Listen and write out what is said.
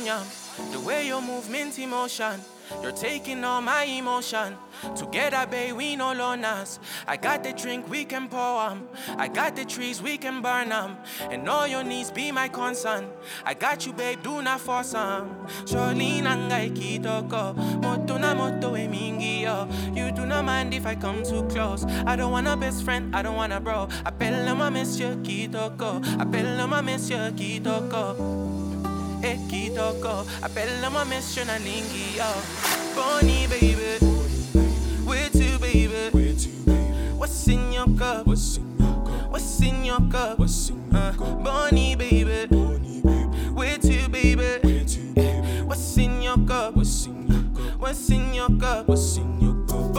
yum. The way you move, mint emotion. You're taking all my emotion. Together, babe, we no loners. I got the drink, we can pour 'em. I got the trees, we can burn 'em. And all your needs be my concern. I got you, babe, do not force 'em. Surely nangai kitoko. Moto na moto e mingi yo. You do not mind if I come too close. I don't want a best friend, I don't want a bro. Appelle-moi monsieur kitoko. Appelle-moi monsieur kitoko. Kitoko, appelle-moi monsieur Naningi, yo. Bonnie, baby, where to, baby? What's in your cup? What's in your cup? Bonnie, baby, where to, baby? What's in your cup? What's in your cup?